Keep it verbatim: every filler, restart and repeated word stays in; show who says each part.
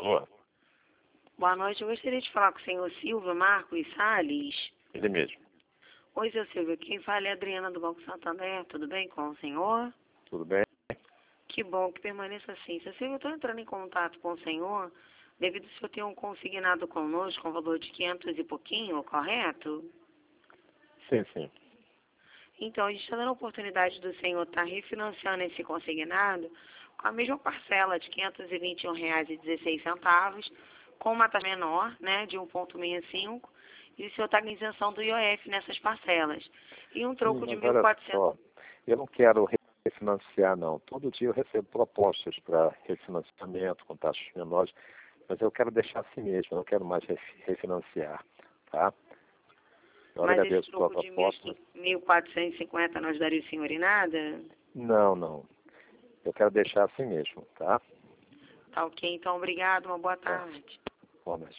Speaker 1: Alô?
Speaker 2: Boa noite, eu gostaria de falar com o senhor Silva Marcos Salles.
Speaker 1: Ele mesmo.
Speaker 2: Oi, seu Silvio, quem fala é a Adriana do Banco Santander, tudo bem com o senhor?
Speaker 1: Tudo bem?
Speaker 2: Que bom que permaneça assim. Seu Silvio, eu estou entrando em contato com o senhor devido ao senhor ter um consignado conosco com valor de quinhentos e pouquinho, correto?
Speaker 1: Sim, sim.
Speaker 2: Então, a gente está dando a oportunidade do senhor estar refinanciando esse consignado com a mesma parcela de quinhentos e vinte e um reais e dezesseis centavos, com uma taxa menor, né, de um vírgula sessenta e cinco, e o senhor está com isenção do I O F nessas parcelas. E um troco
Speaker 1: Sim,
Speaker 2: de
Speaker 1: mas
Speaker 2: mil e
Speaker 1: olha
Speaker 2: quatrocentos.
Speaker 1: só, eu não quero refinanciar, não. Todo dia eu recebo propostas para refinanciamento com taxas menores, mas eu quero deixar assim mesmo, eu não quero mais ref- refinanciar, tá? Eu
Speaker 2: Mas esse
Speaker 1: agradeço a tua
Speaker 2: troco de
Speaker 1: proposta.
Speaker 2: mil quatrocentos e cinquenta não ajudaria o senhor em nada?
Speaker 1: Não, não. Eu quero deixar assim mesmo, tá?
Speaker 2: Tá ok, então obrigado, uma boa
Speaker 1: Tá.
Speaker 2: tarde.
Speaker 1: Bom, mas